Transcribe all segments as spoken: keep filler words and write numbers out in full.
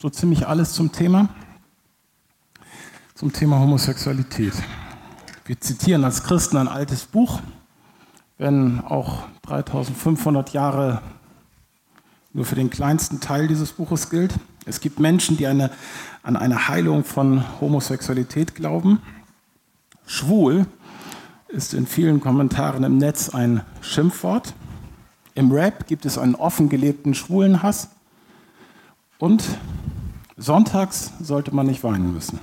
so ziemlich alles zum Thema, zum Thema Homosexualität. Wir zitieren als Christen ein altes Buch, wenn auch dreitausendfünfhundert Jahre nur für den kleinsten Teil dieses Buches gilt. Es gibt Menschen, die eine, an eine Heilung von Homosexualität glauben. Schwul ist in vielen Kommentaren im Netz ein Schimpfwort. Im Rap gibt es einen offen gelebten Schwulenhass. Und sonntags sollte man nicht weinen müssen.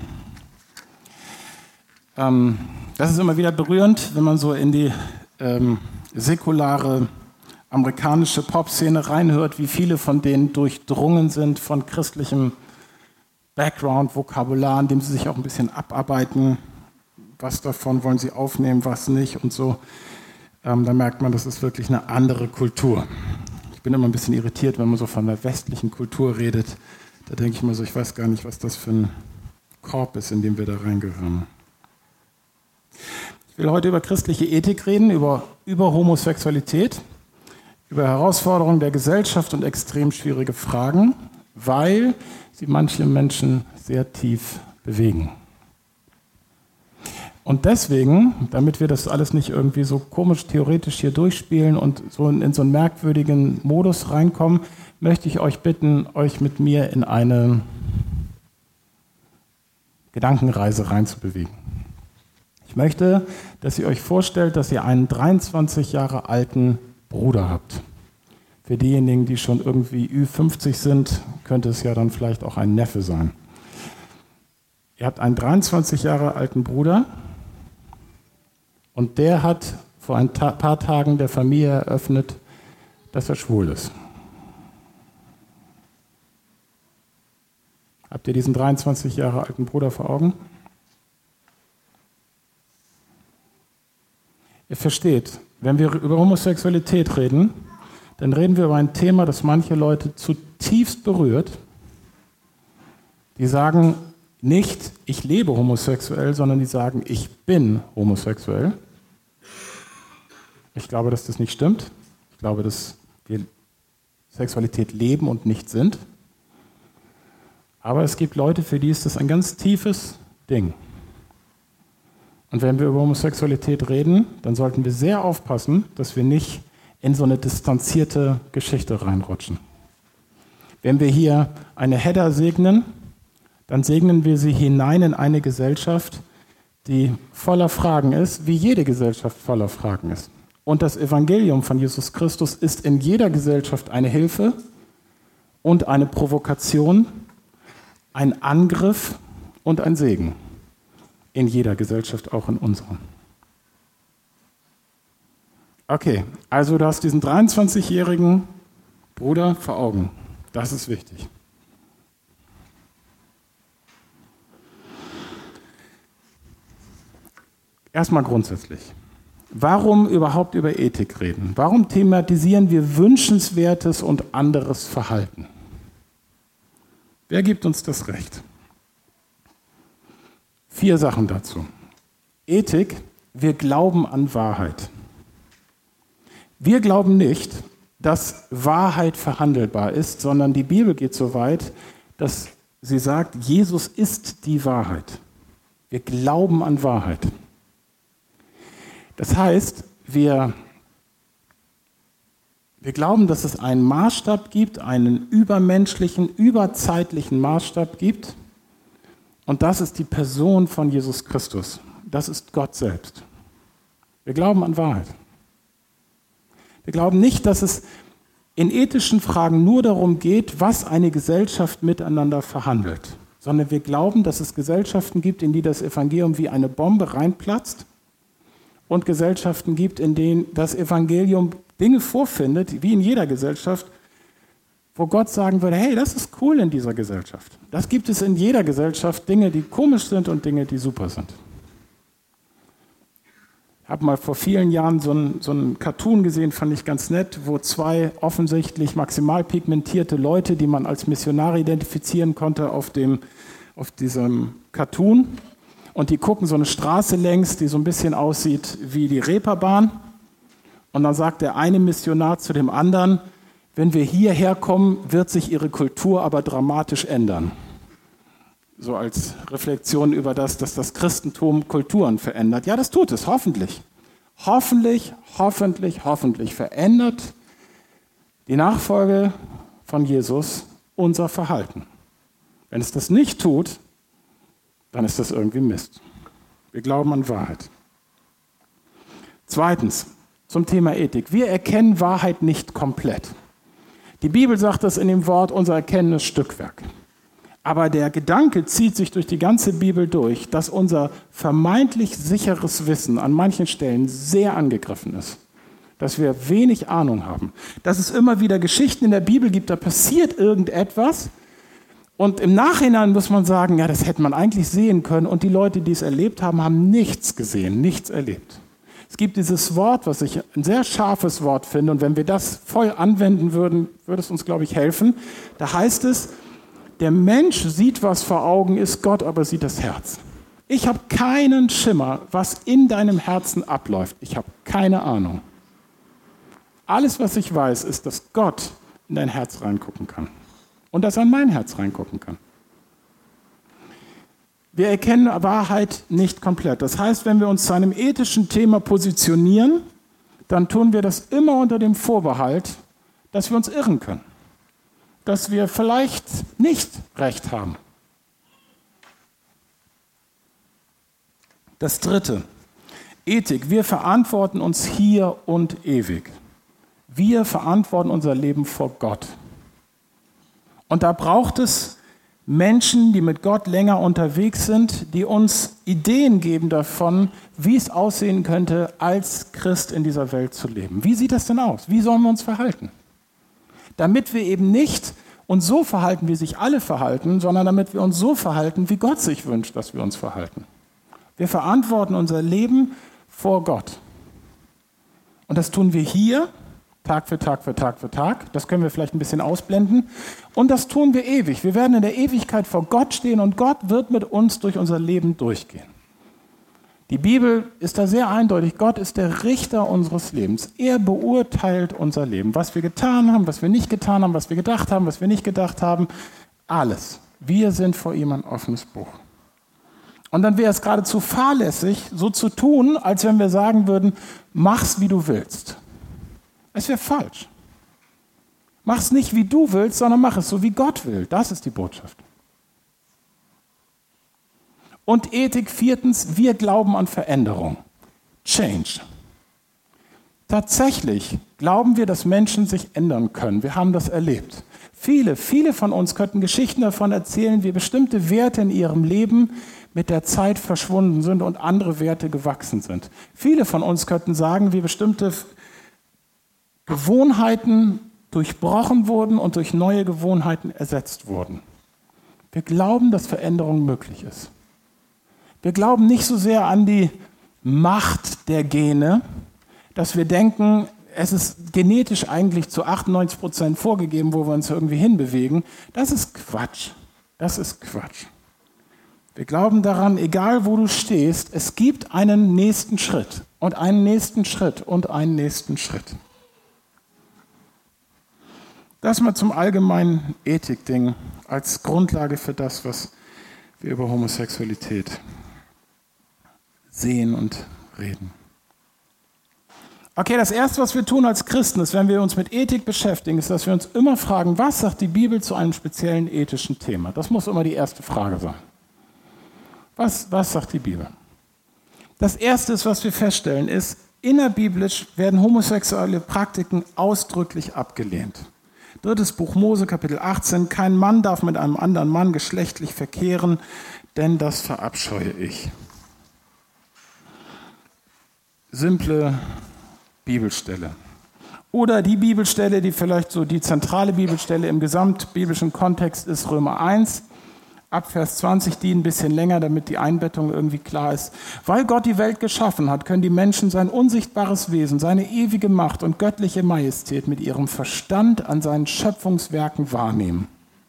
Ähm, das ist immer wieder berührend, wenn man so in die ähm, säkulare amerikanische Popszene reinhört, wie viele von denen durchdrungen sind von christlichem Background, Vokabular, in dem sie sich auch ein bisschen abarbeiten, was davon wollen sie aufnehmen, was nicht und so. Ähm, da merkt man, das ist wirklich eine andere Kultur. Ich bin immer ein bisschen irritiert, wenn man so von der westlichen Kultur redet. Da denke ich mir so, ich weiß gar nicht, was das für ein Korb ist, in dem wir da reingehören. Ich will heute über christliche Ethik reden, über, über Homosexualität, über Herausforderungen der Gesellschaft und extrem schwierige Fragen, weil sie manche Menschen sehr tief bewegen. Und deswegen, damit wir das alles nicht irgendwie so komisch theoretisch hier durchspielen und so in, in so einen merkwürdigen Modus reinkommen, möchte ich euch bitten, euch mit mir in eine Gedankenreise reinzubewegen. Ich möchte, dass ihr euch vorstellt, dass ihr einen dreiundzwanzig Jahre alten Bruder habt. Für diejenigen, die schon irgendwie Ü fünfzig sind, könnte es ja dann vielleicht auch ein Neffe sein. Ihr habt einen dreiundzwanzig Jahre alten Bruder und der hat vor ein ta- paar Tagen der Familie eröffnet, dass er schwul ist. Habt ihr diesen dreiundzwanzig Jahre alten Bruder vor Augen? Ihr versteht, wenn wir über Homosexualität reden, dann reden wir über ein Thema, das manche Leute zutiefst berührt. Die sagen nicht, ich lebe homosexuell, sondern die sagen, ich bin homosexuell. Ich glaube, dass das nicht stimmt. Ich glaube, dass wir Sexualität leben und nicht sind. Aber es gibt Leute, für die ist das ein ganz tiefes Ding. Und wenn wir über Homosexualität reden, dann sollten wir sehr aufpassen, dass wir nicht in so eine distanzierte Geschichte reinrutschen. Wenn wir hier eine Hedda segnen, dann segnen wir sie hinein in eine Gesellschaft, die voller Fragen ist, wie jede Gesellschaft voller Fragen ist. Und das Evangelium von Jesus Christus ist in jeder Gesellschaft eine Hilfe und eine Provokation, ein Angriff und ein Segen. In jeder Gesellschaft, auch in unserer. Okay, also du hast diesen dreiundzwanzigjährigen Bruder vor Augen. Das ist wichtig. Erstmal grundsätzlich. Warum überhaupt über Ethik reden? Warum thematisieren wir wünschenswertes und anderes Verhalten? Wer gibt uns das Recht? Vier Sachen dazu. Ethik, wir glauben an Wahrheit. Wir glauben nicht, dass Wahrheit verhandelbar ist, sondern die Bibel geht so weit, dass sie sagt, Jesus ist die Wahrheit. Wir glauben an Wahrheit. Das heißt, wir, wir glauben, dass es einen Maßstab gibt, einen übermenschlichen, überzeitlichen Maßstab gibt. Und das ist die Person von Jesus Christus. Das ist Gott selbst. Wir glauben an Wahrheit. Wir glauben nicht, dass es in ethischen Fragen nur darum geht, was eine Gesellschaft miteinander verhandelt, sondern wir glauben, dass es Gesellschaften gibt, in die das Evangelium wie eine Bombe reinplatzt und Gesellschaften gibt, in denen das Evangelium Dinge vorfindet, wie in jeder Gesellschaft, wo Gott sagen würde, hey, das ist cool in dieser Gesellschaft. Das gibt es in jeder Gesellschaft, Dinge, die komisch sind und Dinge, die super sind. Ich habe mal vor vielen Jahren so einen, so einen Cartoon gesehen, fand ich ganz nett, wo zwei offensichtlich maximal pigmentierte Leute, die man als Missionare identifizieren konnte, auf, dem, auf diesem Cartoon. Und die gucken so eine Straße längs, die so ein bisschen aussieht wie die Reeperbahn. Und dann sagt der eine Missionar zu dem anderen, wenn wir hierher kommen, wird sich ihre Kultur aber dramatisch ändern. So als Reflexion über das, dass das Christentum Kulturen verändert. Ja, das tut es, hoffentlich. Hoffentlich, hoffentlich, hoffentlich verändert die Nachfolge von Jesus unser Verhalten. Wenn es das nicht tut, dann ist das irgendwie Mist. Wir glauben an Wahrheit. Zweitens, zum Thema Ethik. Wir erkennen Wahrheit nicht komplett. Die Bibel sagt das in dem Wort, unser Erkennen ist Stückwerk. Aber der Gedanke zieht sich durch die ganze Bibel durch, dass unser vermeintlich sicheres Wissen an manchen Stellen sehr angegriffen ist. Dass wir wenig Ahnung haben. Dass es immer wieder Geschichten in der Bibel gibt, da passiert irgendetwas. Und im Nachhinein muss man sagen, ja, das hätte man eigentlich sehen können. Und die Leute, die es erlebt haben, haben nichts gesehen, nichts erlebt. Es gibt dieses Wort, was ich ein sehr scharfes Wort finde. Und wenn wir das voll anwenden würden, würde es uns, glaube ich, helfen. Da heißt es, der Mensch sieht, was vor Augen ist, Gott aber sieht das Herz. Ich habe keinen Schimmer, was in deinem Herzen abläuft. Ich habe keine Ahnung. Alles, was ich weiß, ist, dass Gott in dein Herz reingucken kann. Und dass er in mein Herz reingucken kann. Wir erkennen Wahrheit nicht komplett. Das heißt, wenn wir uns zu einem ethischen Thema positionieren, dann tun wir das immer unter dem Vorbehalt, dass wir uns irren können. Dass wir vielleicht nicht recht haben. Das Dritte, Ethik. Wir verantworten uns hier und ewig. Wir verantworten unser Leben vor Gott. Und da braucht es Menschen, die mit Gott länger unterwegs sind, die uns Ideen geben davon, wie es aussehen könnte, als Christ in dieser Welt zu leben. Wie sieht das denn aus? Wie sollen wir uns verhalten? Damit wir eben nicht uns so verhalten, wie sich alle verhalten, sondern damit wir uns so verhalten, wie Gott sich wünscht, dass wir uns verhalten. Wir verantworten unser Leben vor Gott. Und das tun wir hier, Tag für Tag für Tag für Tag. Das können wir vielleicht ein bisschen ausblenden. Und das tun wir ewig. Wir werden in der Ewigkeit vor Gott stehen und Gott wird mit uns durch unser Leben durchgehen. Die Bibel ist da sehr eindeutig. Gott ist der Richter unseres Lebens. Er beurteilt unser Leben. Was wir getan haben, was wir nicht getan haben, was wir gedacht haben, was wir nicht gedacht haben. Alles. Wir sind vor ihm ein offenes Buch. Und dann wäre es geradezu fahrlässig, so zu tun, als wenn wir sagen würden, mach's, wie du willst. Es wäre falsch. Mach es nicht, wie du willst, sondern mach es so, wie Gott will. Das ist die Botschaft. Und Ethik viertens, wir glauben an Veränderung. Change. Tatsächlich glauben wir, dass Menschen sich ändern können. Wir haben das erlebt. Viele, viele von uns könnten Geschichten davon erzählen, wie bestimmte Werte in ihrem Leben mit der Zeit verschwunden sind und andere Werte gewachsen sind. Viele von uns könnten sagen, wie bestimmte Gewohnheiten durchbrochen wurden und durch neue Gewohnheiten ersetzt wurden. Wir glauben, dass Veränderung möglich ist. Wir glauben nicht so sehr an die Macht der Gene, dass wir denken, es ist genetisch eigentlich zu achtundneunzig Prozent vorgegeben, wo wir uns irgendwie hinbewegen. Das ist Quatsch. Das ist Quatsch. Wir glauben daran, egal wo du stehst, es gibt einen nächsten Schritt und einen nächsten Schritt und einen nächsten Schritt. Das mal zum allgemeinen Ethikding als Grundlage für das, was wir über Homosexualität sehen und reden. Okay, das Erste, was wir tun als Christen, ist, wenn wir uns mit Ethik beschäftigen, ist, dass wir uns immer fragen, was sagt die Bibel zu einem speziellen ethischen Thema? Das muss immer die erste Frage sein. Was, was sagt die Bibel? Das Erste, ist, was wir feststellen, ist, innerbiblisch werden homosexuelle Praktiken ausdrücklich abgelehnt. Drittes Buch Mose, Kapitel achtzehn, kein Mann darf mit einem anderen Mann geschlechtlich verkehren, denn das verabscheue ich. Simple Bibelstelle. Oder die Bibelstelle, die vielleicht so die zentrale Bibelstelle im gesamtbiblischen Kontext ist, Römer eins, ab Vers zwanzig, die ein bisschen länger, damit die Einbettung irgendwie klar ist. Weil Gott die Welt geschaffen hat, können die Menschen sein unsichtbares Wesen, seine ewige Macht und göttliche Majestät mit ihrem Verstand an seinen Schöpfungswerken wahrnehmen.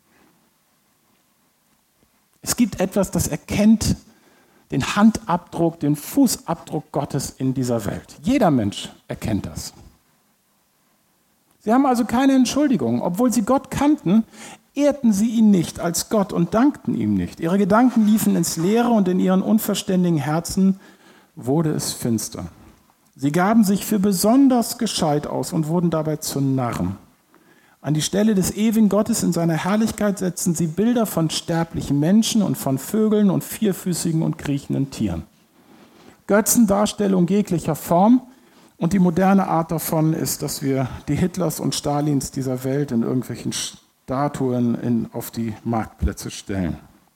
Es gibt etwas, das erkennt den Handabdruck, den Fußabdruck Gottes in dieser Welt. Jeder Mensch erkennt das. Sie haben also keine Entschuldigung. Obwohl sie Gott kannten, ehrten sie ihn nicht als Gott und dankten ihm nicht. Ihre Gedanken liefen ins Leere und in ihren unverständigen Herzen wurde es finster. Sie gaben sich für besonders gescheit aus und wurden dabei zu Narren. An die Stelle des ewigen Gottes in seiner Herrlichkeit setzten sie Bilder von sterblichen Menschen und von Vögeln und vierfüßigen und kriechenden Tieren. Götzendarstellung jeglicher Form. Und die moderne Art davon ist, dass wir die Hitlers und Stalins dieser Welt in irgendwelchen Statuen in, auf die Marktplätze stellen.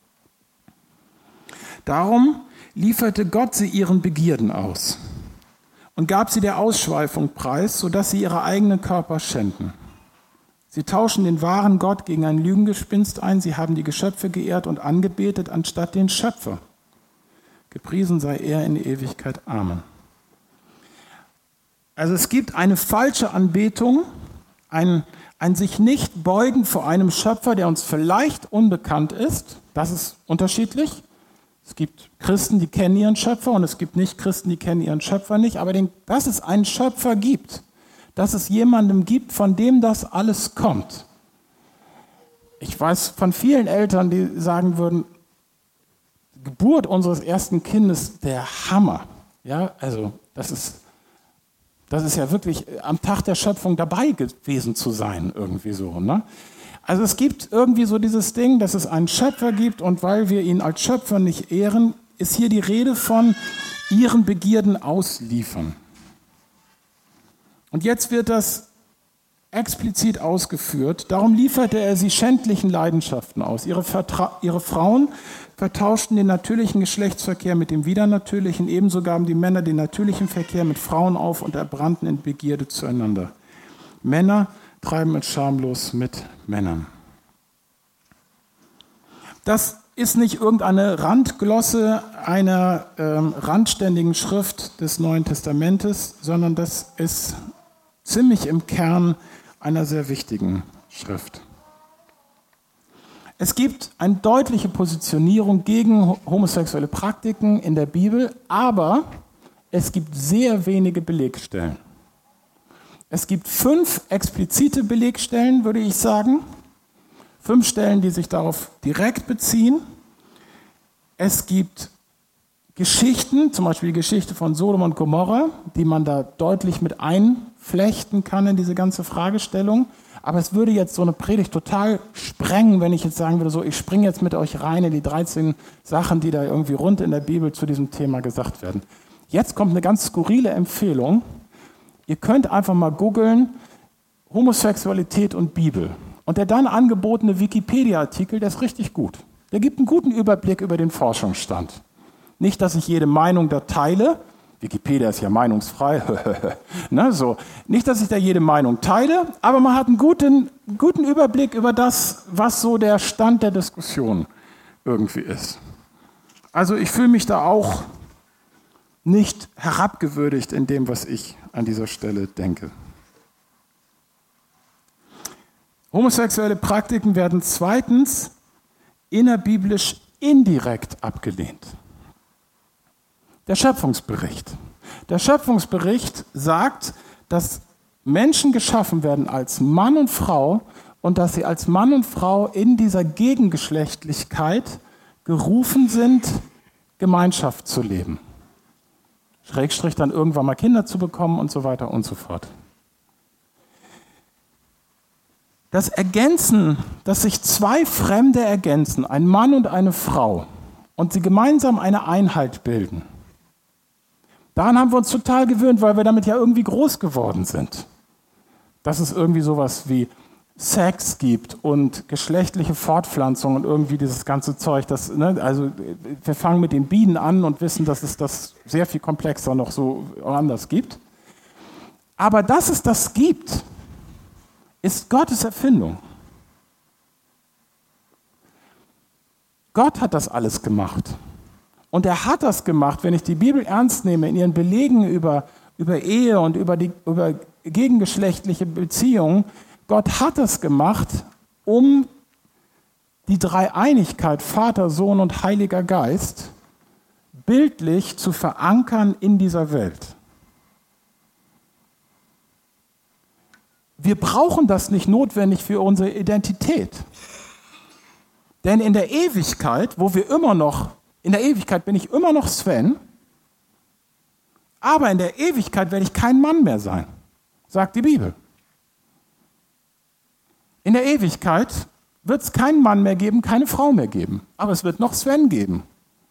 Darum lieferte Gott sie ihren Begierden aus und gab sie der Ausschweifung preis, sodass sie ihre eigenen Körper schänden. Sie tauschen den wahren Gott gegen ein Lügengespinst ein, sie haben die Geschöpfe geehrt und angebetet, anstatt den Schöpfer. Gepriesen sei er in Ewigkeit. Amen. Also es gibt eine falsche Anbetung, ein, ein sich nicht beugen vor einem Schöpfer, der uns vielleicht unbekannt ist. Das ist unterschiedlich. Es gibt Christen, die kennen ihren Schöpfer und es gibt nicht Christen, die kennen ihren Schöpfer nicht. Aber den, dass es einen Schöpfer gibt, dass es jemandem gibt, von dem das alles kommt. Ich weiß von vielen Eltern, die sagen würden, die Geburt unseres ersten Kindes, der Hammer. Ja, also das ist, das ist ja wirklich am Tag der Schöpfung dabei gewesen zu sein, irgendwie so. Ne? Also es gibt irgendwie so dieses Ding, dass es einen Schöpfer gibt und weil wir ihn als Schöpfer nicht ehren, ist hier die Rede von ihren Begierden ausliefern. Und jetzt wird das explizit ausgeführt. Darum lieferte er sie schändlichen Leidenschaften aus. Ihre, Vertra- ihre Frauen vertauschten den natürlichen Geschlechtsverkehr mit dem widernatürlichen. Ebenso gaben die Männer den natürlichen Verkehr mit Frauen auf und erbrannten in Begierde zueinander. Männer treiben es schamlos mit Männern. Das ist nicht irgendeine Randglosse einer ähm, randständigen Schrift des Neuen Testamentes, sondern das ist ziemlich im Kern einer sehr wichtigen Schrift. Es gibt eine deutliche Positionierung gegen homosexuelle Praktiken in der Bibel, aber es gibt sehr wenige Belegstellen. Es gibt fünf explizite Belegstellen, würde ich sagen. Fünf Stellen, die sich darauf direkt beziehen. Es gibt Geschichten, zum Beispiel die Geschichte von Sodom und Gomorra, die man da deutlich mit einflechten kann in diese ganze Fragestellung. Aber es würde jetzt so eine Predigt total sprengen, wenn ich jetzt sagen würde, so, ich springe jetzt mit euch rein in die dreizehn Sachen, die da irgendwie rund in der Bibel zu diesem Thema gesagt werden. Jetzt kommt eine ganz skurrile Empfehlung. Ihr könnt einfach mal googeln, Homosexualität und Bibel. Und der dann angebotene Wikipedia-Artikel, der ist richtig gut. Der gibt einen guten Überblick über den Forschungsstand. Nicht, dass ich jede Meinung da teile. Wikipedia ist ja meinungsfrei. ne, so. Nicht, dass ich da jede Meinung teile, aber man hat einen guten, guten Überblick über das, was so der Stand der Diskussion irgendwie ist. Also ich fühle mich da auch nicht herabgewürdigt in dem, was ich an dieser Stelle denke. Homosexuelle Praktiken werden zweitens innerbiblisch indirekt abgelehnt. Der Schöpfungsbericht. Der Schöpfungsbericht sagt, dass Menschen geschaffen werden als Mann und Frau und dass sie als Mann und Frau in dieser Gegengeschlechtlichkeit gerufen sind, Gemeinschaft zu leben. Schrägstrich dann irgendwann mal Kinder zu bekommen und so weiter und so fort. Das Ergänzen, dass sich zwei Fremde ergänzen, ein Mann und eine Frau, und sie gemeinsam eine Einheit bilden, daran haben wir uns total gewöhnt, weil wir damit ja irgendwie groß geworden sind. Dass es irgendwie sowas wie Sex gibt und geschlechtliche Fortpflanzung und irgendwie dieses ganze Zeug. Das, ne, also wir fangen mit den Bienen an und wissen, dass es das sehr viel komplexer noch so anders gibt. Aber dass es das gibt, ist Gottes Erfindung. Gott hat das alles gemacht. Und er hat das gemacht, wenn ich die Bibel ernst nehme, in ihren Belegen über, über Ehe und über, die, über gegengeschlechtliche Beziehungen. Gott hat das gemacht, um die Dreieinigkeit, Vater, Sohn und Heiliger Geist, bildlich zu verankern in dieser Welt. wir brauchen das nicht notwendig für unsere Identität. Denn in der Ewigkeit, wo wir immer noch, in der Ewigkeit bin ich immer noch Sven, aber in der Ewigkeit werde ich kein Mann mehr sein, sagt die Bibel. In der Ewigkeit wird es keinen Mann mehr geben, keine Frau mehr geben, aber es wird noch Sven geben.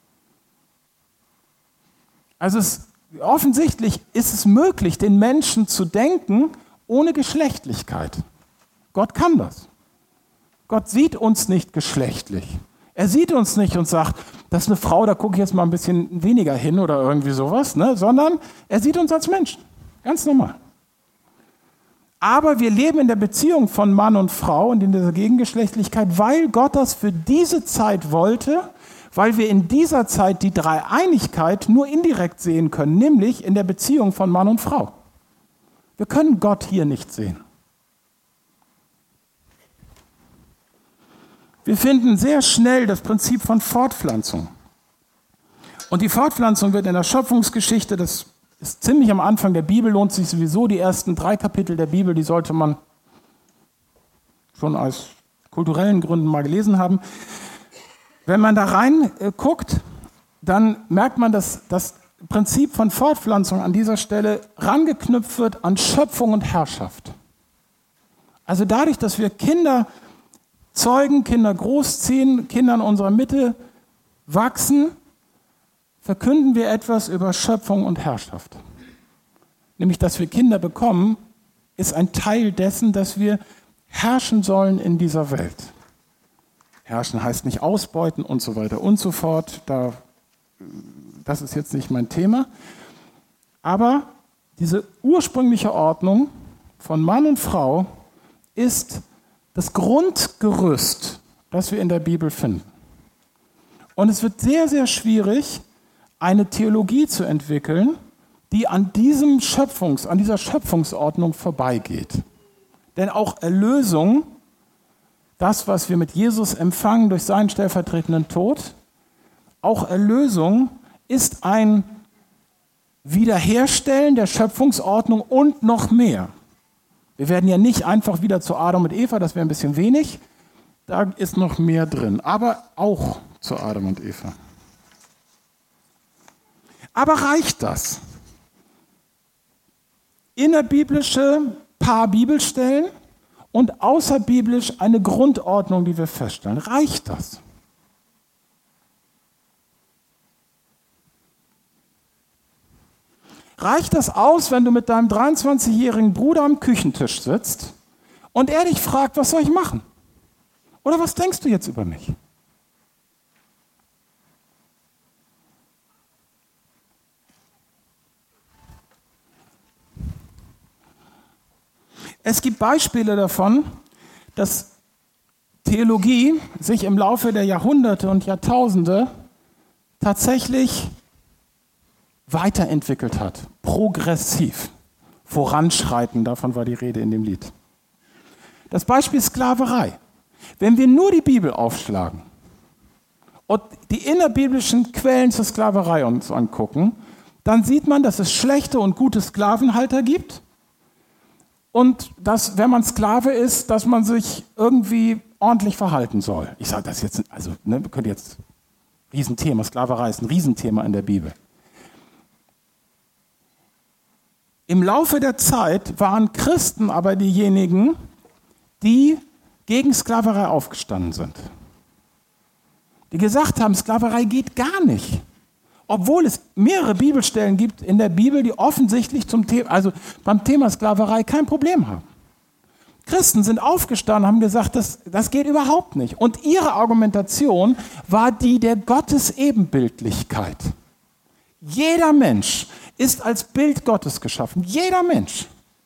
Also es, offensichtlich ist es möglich, den Menschen zu denken ohne Geschlechtlichkeit. Gott kann das. Gott sieht uns nicht geschlechtlich. Er sieht uns nicht und sagt, das ist eine Frau, da gucke ich jetzt mal ein bisschen weniger hin oder irgendwie sowas, ne? Sondern er sieht uns als Menschen. Ganz normal. Aber wir leben in der Beziehung von Mann und Frau und in dieser Gegengeschlechtlichkeit, weil Gott das für diese Zeit wollte, weil wir in dieser Zeit die Dreieinigkeit nur indirekt sehen können, nämlich in der Beziehung von Mann und Frau. Wir können Gott hier nicht sehen. Wir finden sehr schnell das Prinzip von Fortpflanzung. Und die Fortpflanzung wird in der Schöpfungsgeschichte, das ist ziemlich am Anfang der Bibel, lohnt sich sowieso, die ersten drei Kapitel der Bibel, die sollte man schon aus kulturellen Gründen mal gelesen haben. Wenn man da rein äh, guckt, dann merkt man, dass das Prinzip von Fortpflanzung an dieser Stelle rangeknüpft wird an Schöpfung und Herrschaft. Also dadurch, dass wir Kinder zeugen, Kinder großziehen, Kinder in unserer Mitte wachsen, verkünden wir etwas über Schöpfung und Herrschaft. Nämlich, dass wir Kinder bekommen, ist ein Teil dessen, dass wir herrschen sollen in dieser Welt. Herrschen heißt nicht ausbeuten und so weiter und so fort. Da, das ist jetzt nicht mein Thema. Aber diese ursprüngliche Ordnung von Mann und Frau ist das Grundgerüst, das wir in der Bibel finden. Und es wird sehr, sehr schwierig, eine Theologie zu entwickeln, die an diesem Schöpfungs, an dieser Schöpfungsordnung vorbeigeht. Denn auch Erlösung, das, was wir mit Jesus empfangen durch seinen stellvertretenden Tod, auch Erlösung ist ein Wiederherstellen der Schöpfungsordnung und noch mehr. Wir werden ja nicht einfach wieder zu Adam und Eva, das wäre ein bisschen wenig, da ist noch mehr drin, aber auch zu Adam und Eva. Aber reicht das? Innerbiblische paar Bibelstellen und außerbiblisch eine Grundordnung, die wir feststellen. Reicht das? Reicht das aus, wenn du mit deinem dreiundzwanzigjährigen Bruder am Küchentisch sitzt und er dich fragt, was soll ich machen? Oder was denkst du jetzt über mich? Es gibt Beispiele davon, dass Theologie sich im Laufe der Jahrhunderte und Jahrtausende tatsächlich weiterentwickelt hat, progressiv, voranschreiten, davon war die Rede in dem Lied. Das Beispiel Sklaverei. Wenn wir nur die Bibel aufschlagen und die innerbiblischen Quellen zur Sklaverei uns angucken, dann sieht man, dass es schlechte und gute Sklavenhalter gibt und dass, wenn man Sklave ist, dass man sich irgendwie ordentlich verhalten soll. Ich sage das jetzt, also ne, wir können jetzt, Riesenthema, Sklaverei ist ein Riesenthema in der Bibel. Im Laufe der Zeit waren Christen aber diejenigen, die gegen Sklaverei aufgestanden sind. Die gesagt haben, Sklaverei geht gar nicht. Obwohl es mehrere Bibelstellen gibt in der Bibel, die offensichtlich zum Thema, also beim Thema Sklaverei kein Problem haben. Christen sind aufgestanden und haben gesagt, das, das geht überhaupt nicht. Und ihre Argumentation war die der Gottesebenbildlichkeit. Jeder Mensch ist als Bild Gottes geschaffen. Jeder Mensch.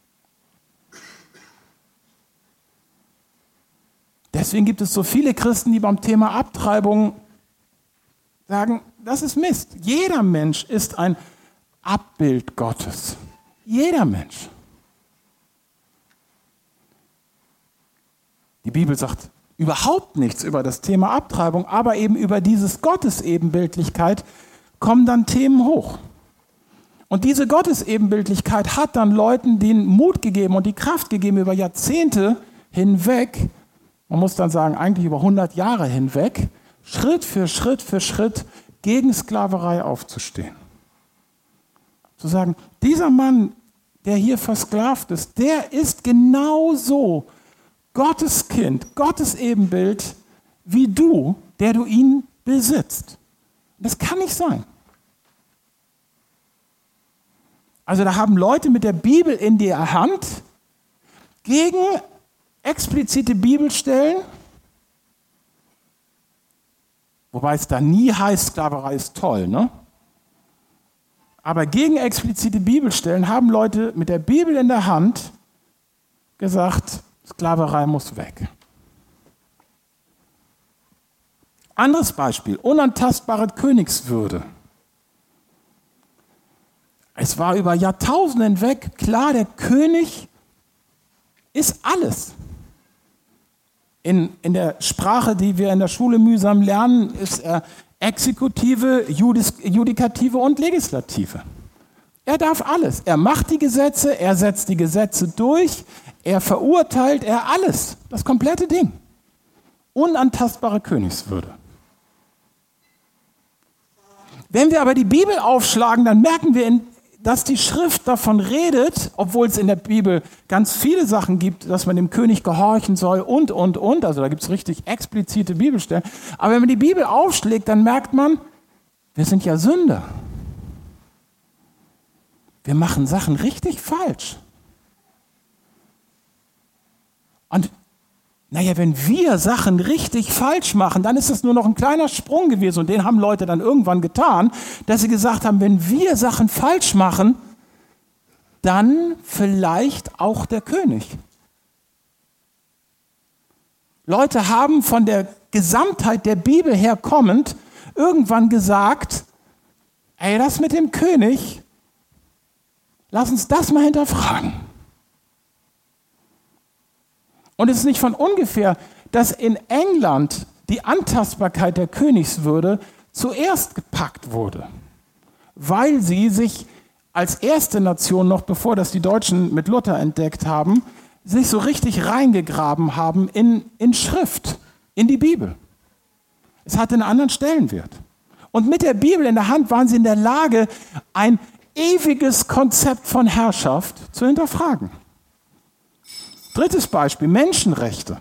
Deswegen gibt es so viele Christen, die beim Thema Abtreibung sagen, das ist Mist. Jeder Mensch ist ein Abbild Gottes. Jeder Mensch. Die Bibel sagt überhaupt nichts über das Thema Abtreibung, aber eben über dieses Gottesebenbildlichkeit kommen dann Themen hoch. Und diese Gottesebenbildlichkeit hat dann Leuten den Mut gegeben und die Kraft gegeben, über Jahrzehnte hinweg, man muss dann sagen, eigentlich über hundert Jahre hinweg, Schritt für Schritt für Schritt gegen Sklaverei aufzustehen. Zu sagen, dieser Mann, der hier versklavt ist, der ist genauso Gottes Kind, Gottes Ebenbild wie du, der du ihn besitzt. Das kann nicht sein. Also da haben Leute mit der Bibel in der Hand gegen explizite Bibelstellen, wobei es da nie heißt, Sklaverei ist toll, ne? Aber gegen explizite Bibelstellen haben Leute mit der Bibel in der Hand gesagt, Sklaverei muss weg. Anderes Beispiel, unantastbare Königswürde. Es war über Jahrtausende hinweg klar, der König ist alles. In, in der Sprache, die wir in der Schule mühsam lernen, ist er Exekutive, Judis, Judikative und Legislative. Er darf alles. Er macht die Gesetze, er setzt die Gesetze durch, er verurteilt, er alles. Das komplette Ding. Unantastbare Königswürde. Wenn wir aber die Bibel aufschlagen, dann merken wir, dass die Schrift davon redet, obwohl es in der Bibel ganz viele Sachen gibt, dass man dem König gehorchen soll und, und, und. Also da gibt es richtig explizite Bibelstellen. Aber wenn man die Bibel aufschlägt, dann merkt man, wir sind ja Sünder. Wir machen Sachen richtig falsch. Und naja, wenn wir Sachen richtig falsch machen, dann ist es nur noch ein kleiner Sprung gewesen. Und den haben Leute dann irgendwann getan, dass sie gesagt haben, wenn wir Sachen falsch machen, dann vielleicht auch der König. Leute haben von der Gesamtheit der Bibel her kommend irgendwann gesagt, ey, das mit dem König, lass uns das mal hinterfragen. Und es ist nicht von ungefähr, dass in England die Antastbarkeit der Königswürde zuerst gepackt wurde, weil sie sich als erste Nation, noch bevor das die Deutschen mit Luther entdeckt haben, sich so richtig reingegraben haben in, in Schrift, in die Bibel. Es hatte einen anderen Stellenwert. Und mit der Bibel in der Hand waren sie in der Lage, ein ewiges Konzept von Herrschaft zu hinterfragen. Drittes Beispiel, Menschenrechte.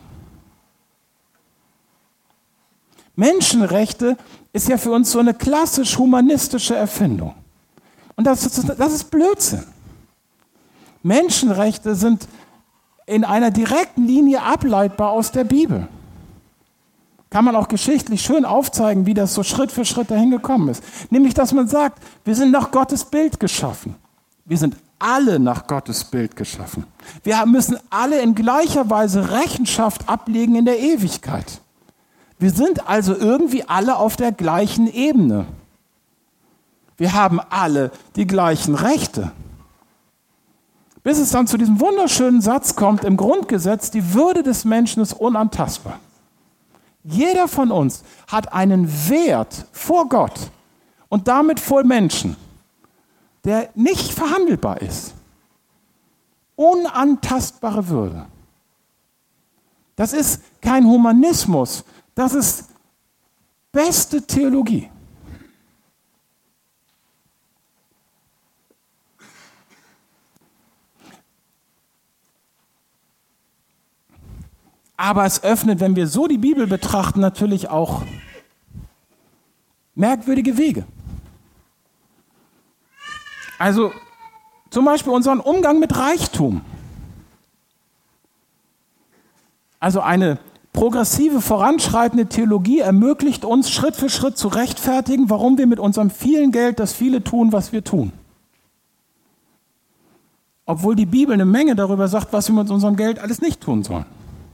Menschenrechte ist ja für uns so eine klassisch humanistische Erfindung. Und das ist, das ist Blödsinn. Menschenrechte sind in einer direkten Linie ableitbar aus der Bibel. Kann man auch geschichtlich schön aufzeigen, wie das so Schritt für Schritt dahin gekommen ist. Nämlich, dass man sagt, wir sind nach Gottes Bild geschaffen. Wir sind alle nach Gottes Bild geschaffen. Wir müssen alle in gleicher Weise Rechenschaft ablegen in der Ewigkeit. Wir sind also irgendwie alle auf der gleichen Ebene. Wir haben alle die gleichen Rechte. Bis es dann zu diesem wunderschönen Satz kommt im Grundgesetz, die Würde des Menschen ist unantastbar. Jeder von uns hat einen Wert vor Gott und damit vor Menschen, der nicht verhandelbar ist. Unantastbare Würde. Das ist kein Humanismus, das ist beste Theologie. Aber es öffnet, wenn wir so die Bibel betrachten, natürlich auch merkwürdige Wege. Also zum Beispiel unseren Umgang mit Reichtum. Also eine progressive, voranschreitende Theologie ermöglicht uns, Schritt für Schritt zu rechtfertigen, warum wir mit unserem vielen Geld das viele tun, was wir tun. Obwohl die Bibel eine Menge darüber sagt, was wir mit unserem Geld alles nicht tun sollen.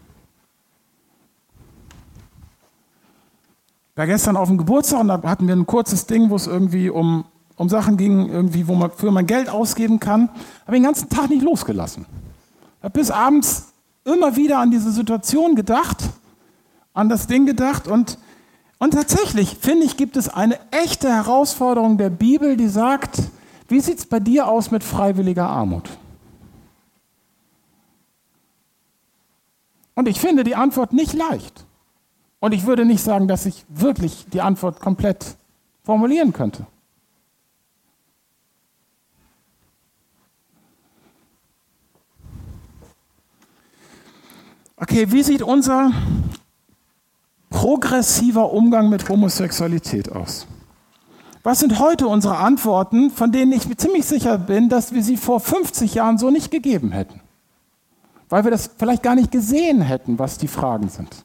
Ich war gestern auf dem Geburtstag und da hatten wir ein kurzes Ding, wo es irgendwie um, um Sachen ging, irgendwie, wo man, für man Geld ausgeben kann. Habe ich den ganzen Tag nicht losgelassen. Habe bis abends immer wieder an diese Situation gedacht, an das Ding gedacht und, und tatsächlich, finde ich, gibt es eine echte Herausforderung der Bibel, die sagt, Wie sieht es bei dir aus mit freiwilliger Armut? Und ich finde die Antwort nicht leicht. Und ich würde nicht sagen, dass ich wirklich die Antwort komplett formulieren könnte. Okay, wie sieht unser progressiver Umgang mit Homosexualität aus? Was sind heute unsere Antworten, von denen ich mir ziemlich sicher bin, dass wir sie vor fünfzig Jahren so nicht gegeben hätten? Weil wir das vielleicht gar nicht gesehen hätten, was die Fragen sind.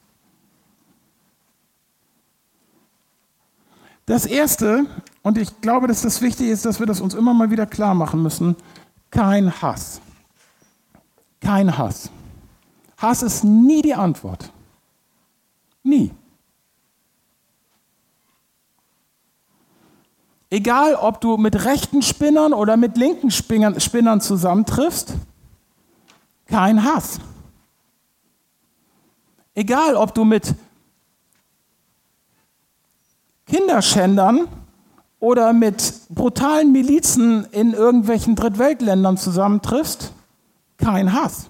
Das Erste, und ich glaube, dass das wichtig ist, dass wir das uns immer mal wieder klar machen müssen, kein Hass. Kein Hass. Hass ist nie die Antwort. Nie. Egal, ob du mit rechten Spinnern oder mit linken Spinnern, Spinnern zusammentriffst, kein Hass. Egal, ob du mit Kinderschändern oder mit brutalen Milizen in irgendwelchen Drittweltländern zusammentriffst, kein Hass.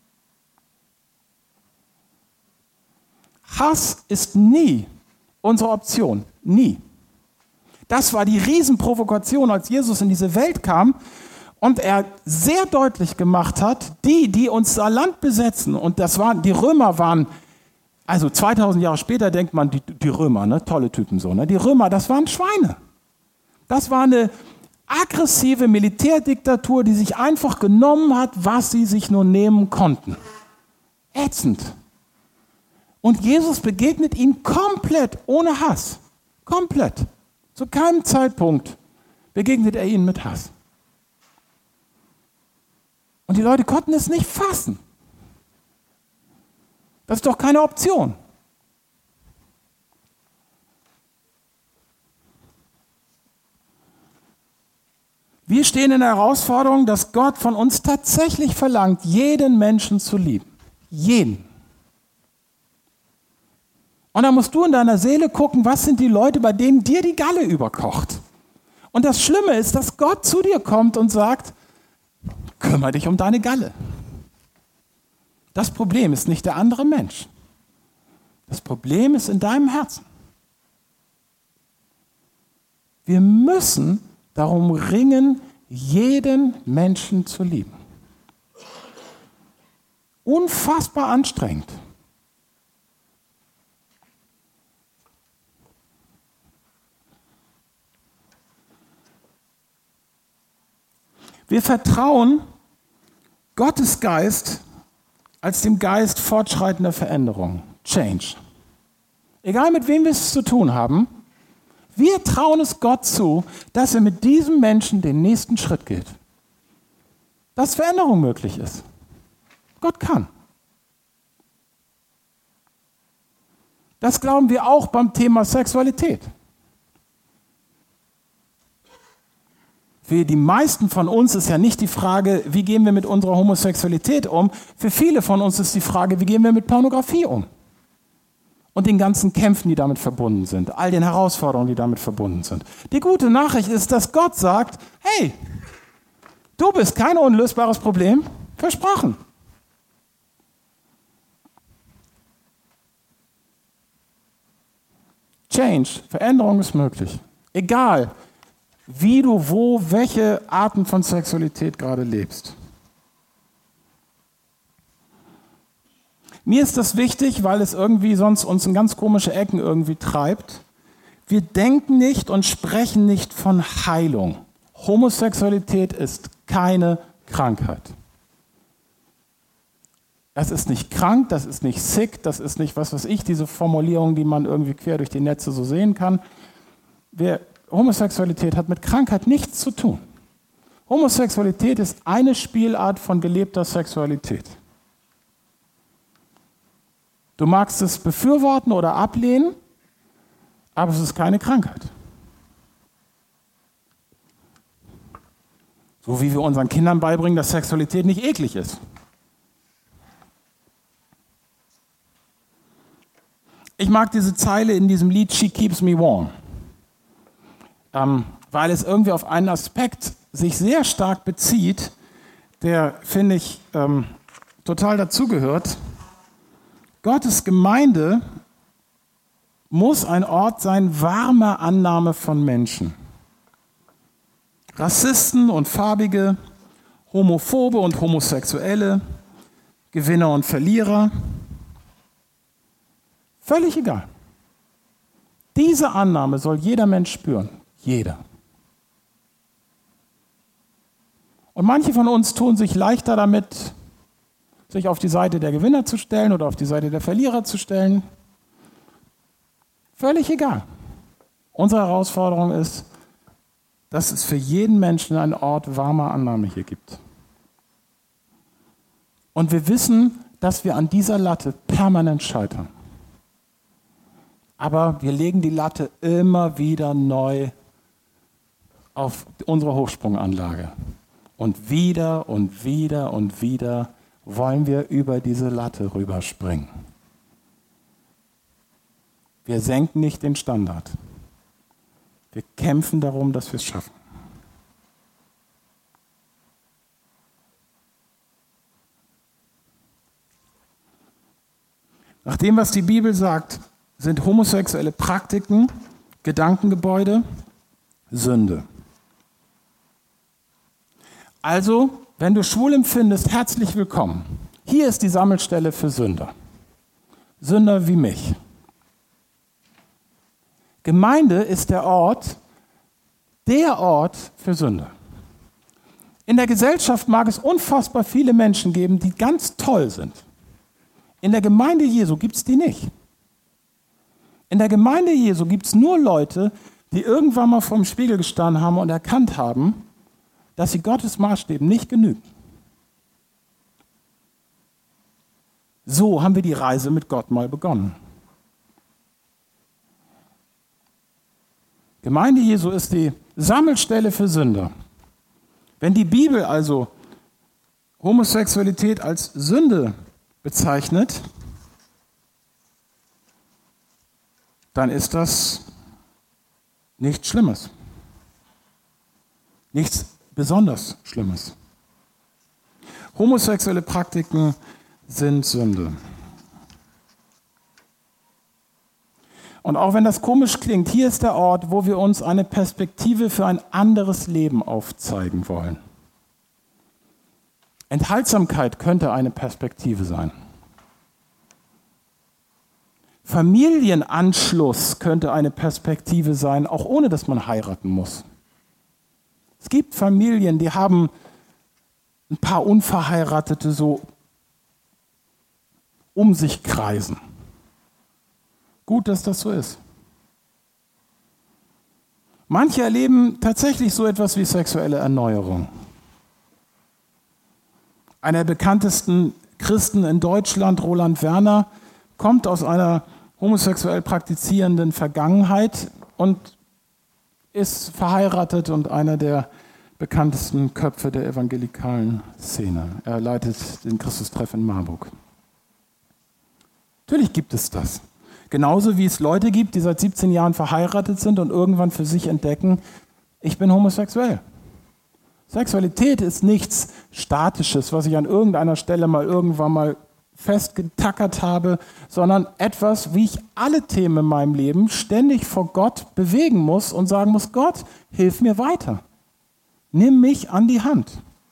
Hass ist nie unsere Option. Nie. Das war die Riesenprovokation, als Jesus in diese Welt kam und er sehr deutlich gemacht hat, die, die unser Land besetzen, und das waren, die Römer waren, also zweitausend Jahre später denkt man, die, die Römer, ne, tolle Typen so, ne, die Römer, das waren Schweine. Das war eine aggressive Militärdiktatur, die sich einfach genommen hat, was sie sich nur nehmen konnten. Ätzend. Und Jesus begegnet ihnen komplett, ohne Hass. Komplett. Zu keinem Zeitpunkt begegnet er ihnen mit Hass. Und die Leute konnten es nicht fassen. Das ist doch keine Option. Wir stehen in der Herausforderung, dass Gott von uns tatsächlich verlangt, jeden Menschen zu lieben. Jeden. Und dann musst du in deiner Seele gucken, was sind die Leute, bei denen dir die Galle überkocht. Und das Schlimme ist, dass Gott zu dir kommt und sagt, kümmere dich um deine Galle. Das Problem ist nicht der andere Mensch. Das Problem ist in deinem Herzen. Wir müssen darum ringen, jeden Menschen zu lieben. Unfassbar anstrengend. Wir vertrauen Gottes Geist als dem Geist fortschreitender Veränderung. Change. Egal mit wem wir es zu tun haben, wir trauen es Gott zu, dass er mit diesem Menschen den nächsten Schritt geht. Dass Veränderung möglich ist. Gott kann. Das glauben wir auch beim Thema Sexualität. Für die meisten von uns ist ja nicht die Frage, wie gehen wir mit unserer Homosexualität um. Für viele von uns ist die Frage, wie gehen wir mit Pornografie um? Und den ganzen Kämpfen, die damit verbunden sind, all den Herausforderungen, die damit verbunden sind. Die gute Nachricht ist, dass Gott sagt, hey, du bist kein unlösbares Problem, versprochen. Change, Veränderung ist möglich. Egal, wie du wo, welche Arten von Sexualität gerade lebst. Mir ist das wichtig, weil es irgendwie sonst uns in ganz komische Ecken irgendwie treibt. Wir denken nicht und sprechen nicht von Heilung. Homosexualität ist keine Krankheit. Das ist nicht krank, das ist nicht sick, das ist nicht, was weiß ich, diese Formulierung, die man irgendwie quer durch die Netze so sehen kann. Wir Homosexualität hat mit Krankheit nichts zu tun. Homosexualität ist eine Spielart von gelebter Sexualität. Du magst es befürworten oder ablehnen, aber es ist keine Krankheit. So wie wir unseren Kindern beibringen, dass Sexualität nicht eklig ist. Ich mag diese Zeile in diesem Lied She Keeps Me Warm. Ähm, weil es irgendwie auf einen Aspekt sich sehr stark bezieht, der, finde ich, ähm, total dazugehört. Gottes Gemeinde muss ein Ort sein warmer Annahme von Menschen. Rassisten und Farbige, Homophobe und Homosexuelle, Gewinner und Verlierer. Völlig egal. Diese Annahme soll jeder Mensch spüren. Jeder. Und manche von uns tun sich leichter damit, sich auf die Seite der Gewinner zu stellen oder auf die Seite der Verlierer zu stellen. Völlig egal. Unsere Herausforderung ist, dass es für jeden Menschen einen Ort warmer Annahme hier gibt. Und wir wissen, dass wir an dieser Latte permanent scheitern. Aber wir legen die Latte immer wieder neu auf unsere Hochsprunganlage. Und wieder und wieder und wieder wollen wir über diese Latte rüberspringen. Wir senken nicht den Standard. Wir kämpfen darum, dass wir es schaffen. Nach dem, was die Bibel sagt, sind homosexuelle Praktiken, Gedankengebäude, Sünde. Also, wenn du schwul empfindest, herzlich willkommen. Hier ist die Sammelstelle für Sünder. Sünder wie mich. Gemeinde ist der Ort, der Ort für Sünder. In der Gesellschaft mag es unfassbar viele Menschen geben, die ganz toll sind. In der Gemeinde Jesu gibt es die nicht. In der Gemeinde Jesu gibt es nur Leute, die irgendwann mal vor dem Spiegel gestanden haben und erkannt haben, dass sie Gottes Maßstäben nicht genügen. So haben wir die Reise mit Gott mal begonnen. Gemeinde Jesu ist die Sammelstelle für Sünder. Wenn die Bibel also Homosexualität als Sünde bezeichnet, dann ist das nichts Schlimmes. Nichts besonders Schlimmes. Homosexuelle Praktiken sind Sünde. Und auch wenn das komisch klingt, hier ist der Ort, wo wir uns eine Perspektive für ein anderes Leben aufzeigen wollen. Enthaltsamkeit könnte eine Perspektive sein. Familienanschluss könnte eine Perspektive sein, auch ohne dass man heiraten muss. Es gibt Familien, die haben ein paar Unverheiratete so um sich kreisen. Gut, dass das so ist. Manche erleben tatsächlich so etwas wie sexuelle Erneuerung. Einer der bekanntesten Christen in Deutschland, Roland Werner, kommt aus einer homosexuell praktizierenden Vergangenheit und ist verheiratet und einer der bekanntesten Köpfe der evangelikalen Szene. Er leitet den Christustreff in Marburg. Natürlich gibt es das. Genauso wie es Leute gibt, die seit siebzehn Jahren verheiratet sind und irgendwann für sich entdecken, ich bin homosexuell. Sexualität ist nichts Statisches, was ich an irgendeiner Stelle mal irgendwann mal festgetackert habe, sondern etwas, wie ich alle Themen in meinem Leben ständig vor Gott bewegen muss und sagen muss, Gott, hilf mir weiter. Nimm mich an die Hand.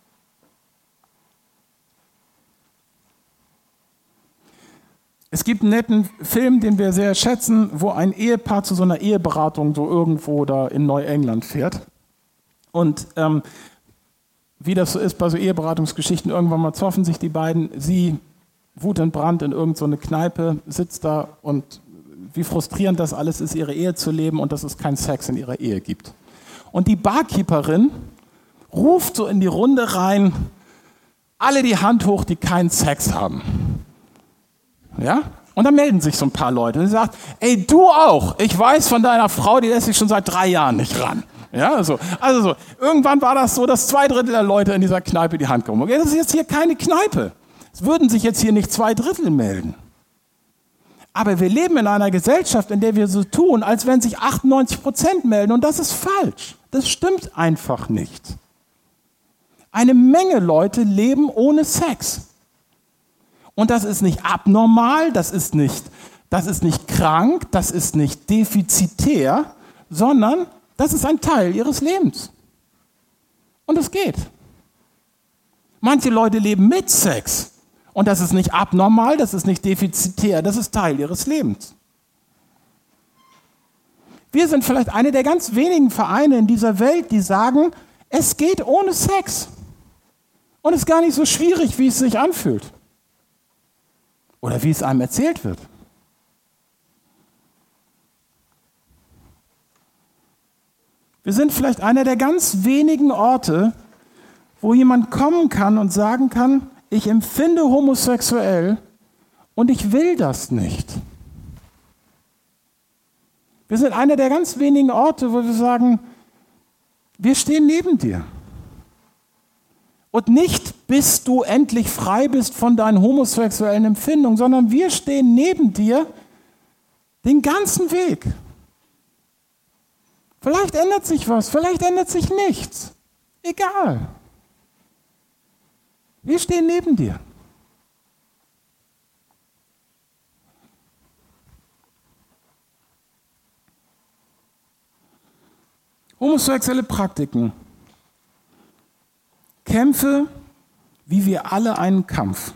Es gibt einen netten Film, den wir sehr schätzen, wo ein Ehepaar zu so einer Eheberatung so irgendwo da in Neuengland fährt. Und ähm, wie das so ist bei so Eheberatungsgeschichten, irgendwann mal zoffen sich die beiden, sie wutentbrannt in irgendeine so Kneipe, sitzt da und wie frustrierend das alles ist, ihre Ehe zu leben und dass es keinen Sex in ihrer Ehe gibt. Und die Barkeeperin ruft so in die Runde rein, alle die Hand hoch, die keinen Sex haben. Ja? Und dann melden sich so ein paar Leute und sie sagt, ey, du auch, ich weiß von deiner Frau, die lässt sich schon seit drei Jahren nicht ran. Ja, also, also so. Irgendwann war das so, dass zwei Drittel der Leute in dieser Kneipe die Hand gehoben haben. Das ist jetzt hier keine Kneipe. Es würden sich jetzt hier nicht zwei Drittel melden. Aber wir leben in einer Gesellschaft, in der wir so tun, als wenn sich achtundneunzig Prozent melden. Und das ist falsch. Das stimmt einfach nicht. Eine Menge Leute leben ohne Sex. Und das ist nicht abnormal, das ist nicht, das ist nicht krank, das ist nicht defizitär, sondern das ist ein Teil ihres Lebens. Und es geht. Manche Leute leben mit Sex. Und das ist nicht abnormal, das ist nicht defizitär, das ist Teil ihres Lebens. Wir sind vielleicht eine der ganz wenigen Vereine in dieser Welt, die sagen, es geht ohne Sex. Und es ist gar nicht so schwierig, wie es sich anfühlt. Oder wie es einem erzählt wird. Wir sind vielleicht einer der ganz wenigen Orte, wo jemand kommen kann und sagen kann, ich empfinde homosexuell und ich will das nicht. Wir sind einer der ganz wenigen Orte, wo wir sagen, wir stehen neben dir. Und nicht, bis du endlich frei bist von deinen homosexuellen Empfindungen, sondern wir stehen neben dir den ganzen Weg. Vielleicht ändert sich was, vielleicht ändert sich nichts. Egal. Wir stehen neben dir. Homosexuelle Praktiken. Kämpfe, wie wir alle einen Kampf.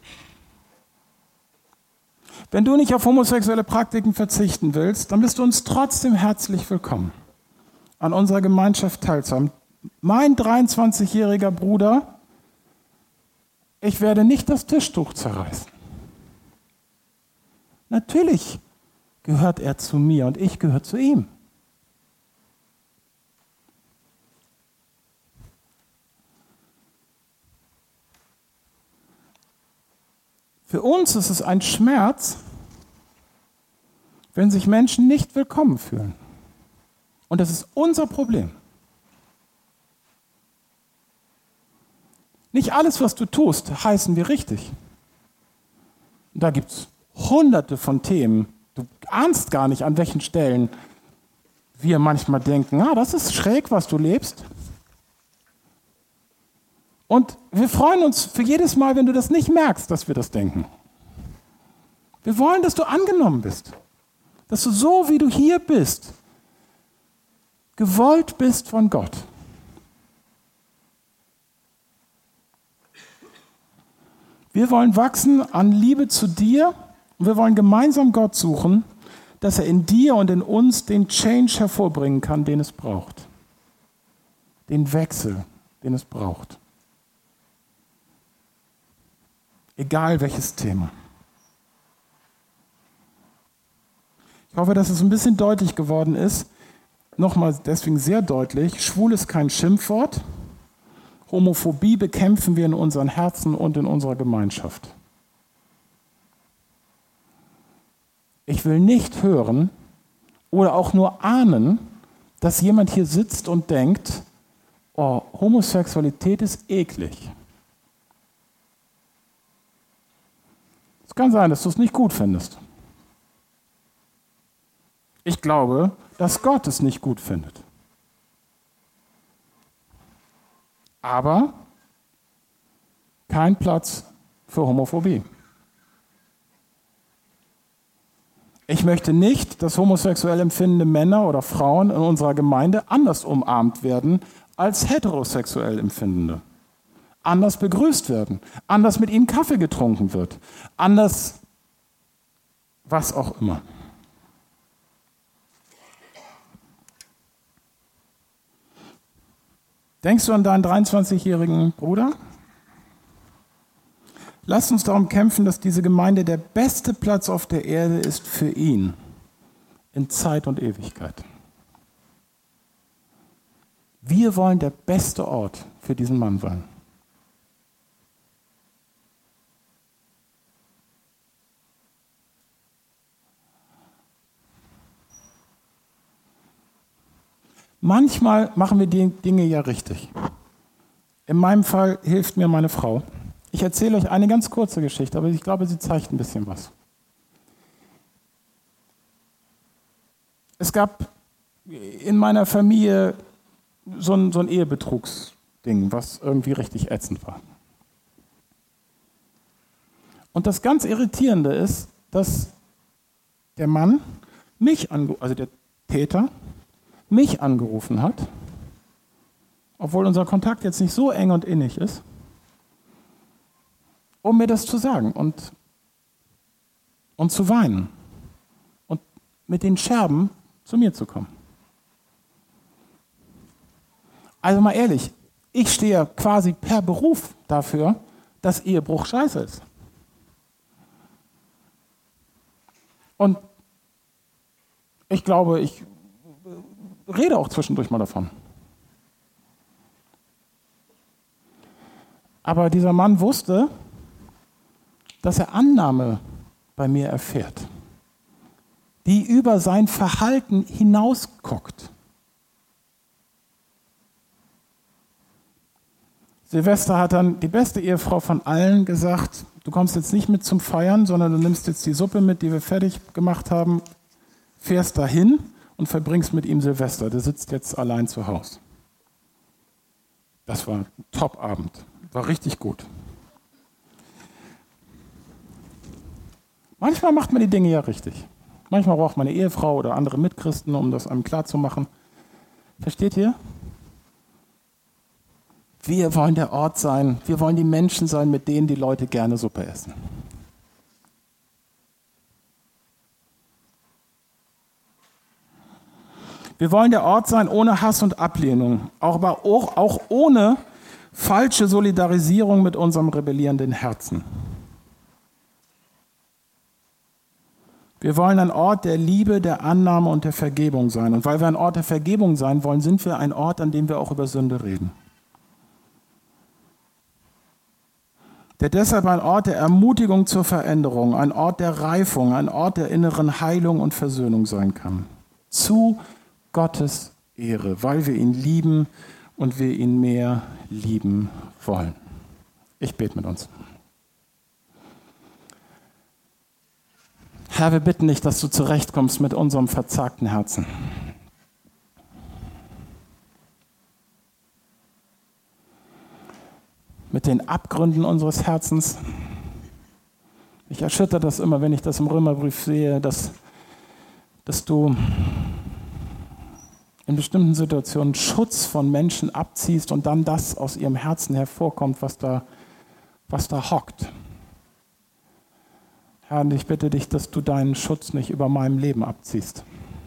Wenn du nicht auf homosexuelle Praktiken verzichten willst, dann bist du uns trotzdem herzlich willkommen, an unserer Gemeinschaft teilzuhaben. Mein dreiundzwanzigjähriger Bruder, ich werde nicht das Tischtuch zerreißen. Natürlich gehört er zu mir und ich gehöre zu ihm. Für uns ist es ein Schmerz, wenn sich Menschen nicht willkommen fühlen. Und das ist unser Problem. Nicht alles, was du tust, heißen wir richtig. Und da gibt es hunderte von Themen. Du ahnst gar nicht, an welchen Stellen wir manchmal denken, ah, das ist schräg, was du lebst. Und wir freuen uns für jedes Mal, wenn du das nicht merkst, dass wir das denken. Wir wollen, dass du angenommen bist. Dass du so, wie du hier bist, gewollt bist von Gott. Wir wollen wachsen an Liebe zu dir und wir wollen gemeinsam Gott suchen, dass er in dir und in uns den Change hervorbringen kann, den es braucht. Den Wechsel, den es braucht. Egal welches Thema. Ich hoffe, dass es ein bisschen deutlich geworden ist. Nochmal deswegen sehr deutlich, schwul ist kein Schimpfwort. Homophobie bekämpfen wir in unseren Herzen und in unserer Gemeinschaft. Ich will nicht hören oder auch nur ahnen, dass jemand hier sitzt und denkt, oh, Homosexualität ist eklig. Es kann sein, dass du es nicht gut findest. Ich glaube, dass Gott es nicht gut findet. Aber kein Platz für Homophobie. Ich möchte nicht, dass homosexuell empfindende Männer oder Frauen in unserer Gemeinde anders umarmt werden als heterosexuell empfindende. Anders begrüßt werden, anders mit ihnen Kaffee getrunken wird, anders was auch immer. Denkst du an deinen dreiundzwanzigjährigen Bruder? Lass uns darum kämpfen, dass diese Gemeinde der beste Platz auf der Erde ist für ihn in Zeit und Ewigkeit. Wir wollen der beste Ort für diesen Mann sein. Manchmal machen wir die Dinge ja richtig. In meinem Fall hilft mir meine Frau. Ich erzähle euch eine ganz kurze Geschichte, aber ich glaube, sie zeigt ein bisschen was. Es gab in meiner Familie so einen, so einen Ehebetrugsfall. Ding, was irgendwie richtig ätzend war. Und das ganz Irritierende ist, dass der Mann mich, ange- also der Täter, mich angerufen hat, obwohl unser Kontakt jetzt nicht so eng und innig ist, um mir das zu sagen und, und zu weinen und mit den Scherben zu mir zu kommen. Also mal ehrlich, ich stehe quasi per Beruf dafür, dass Ehebruch scheiße ist. Und ich glaube, ich rede auch zwischendurch mal davon. Aber dieser Mann wusste, dass er Annahme bei mir erfährt, die über sein Verhalten hinausguckt. Silvester hat dann die beste Ehefrau von allen gesagt, du kommst jetzt nicht mit zum Feiern, sondern du nimmst jetzt die Suppe mit, die wir fertig gemacht haben, fährst dahin und verbringst mit ihm Silvester. Der sitzt jetzt allein zu Hause. Das war ein Top-Abend, war richtig gut. Manchmal macht man die Dinge ja richtig. Manchmal braucht man eine Ehefrau oder andere Mitchristen, um das einem klarzumachen. Versteht ihr? Wir wollen der Ort sein, wir wollen die Menschen sein, mit denen die Leute gerne Suppe essen. Wir wollen der Ort sein ohne Hass und Ablehnung, aber auch, auch ohne falsche Solidarisierung mit unserem rebellierenden Herzen. Wir wollen ein Ort der Liebe, der Annahme und der Vergebung sein. Und weil wir ein Ort der Vergebung sein wollen, sind wir ein Ort, an dem wir auch über Sünde reden. Der deshalb ein Ort der Ermutigung zur Veränderung, ein Ort der Reifung, ein Ort der inneren Heilung und Versöhnung sein kann. Zu Gottes Ehre, weil wir ihn lieben und wir ihn mehr lieben wollen. Ich bete mit uns. Herr, wir bitten dich, dass du zurechtkommst mit unserem verzagten Herzen. Mit den Abgründen unseres Herzens. Mich erschüttert das immer, wenn ich das im Römerbrief sehe, dass, dass du in bestimmten Situationen Schutz von Menschen abziehst und dann das aus ihrem Herzen hervorkommt, was da, was da hockt. Herr, und ich bitte dich, dass du deinen Schutz nicht über meinem Leben abziehst.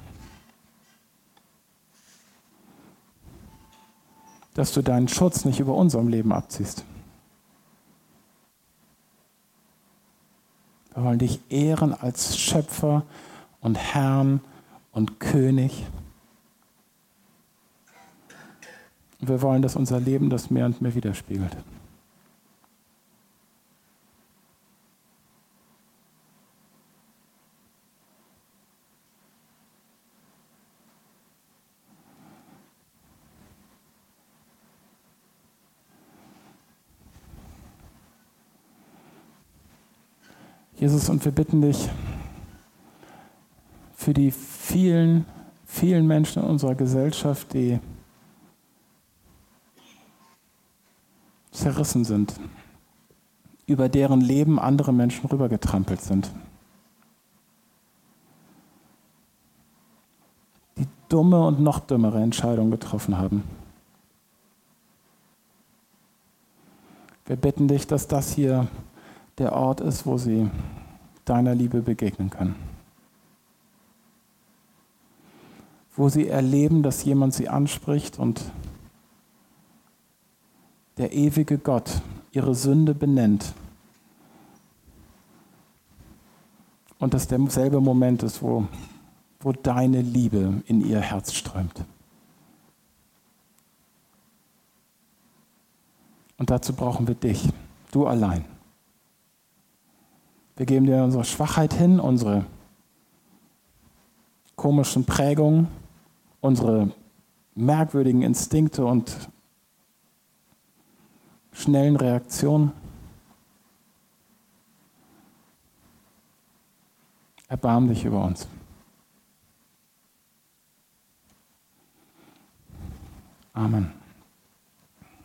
Dass du deinen Schutz nicht über unserem Leben abziehst. Wir wollen dich ehren als Schöpfer und Herrn und König. Und wir wollen, dass unser Leben das mehr und mehr widerspiegelt. Jesus, und wir bitten dich für die vielen, vielen Menschen in unserer Gesellschaft, die zerrissen sind, über deren Leben andere Menschen rübergetrampelt sind, die dumme und noch dümmere Entscheidungen getroffen haben. Wir bitten dich, dass das hier der Ort ist, wo sie deiner Liebe begegnen können. Wo sie erleben, dass jemand sie anspricht und der ewige Gott ihre Sünde benennt. Und dass derselbe Moment ist, wo, wo deine Liebe in ihr Herz strömt. Und dazu brauchen wir dich, du allein. Wir geben dir unsere Schwachheit hin, unsere komischen Prägungen, unsere merkwürdigen Instinkte und schnellen Reaktionen. Erbarm dich über uns. Amen.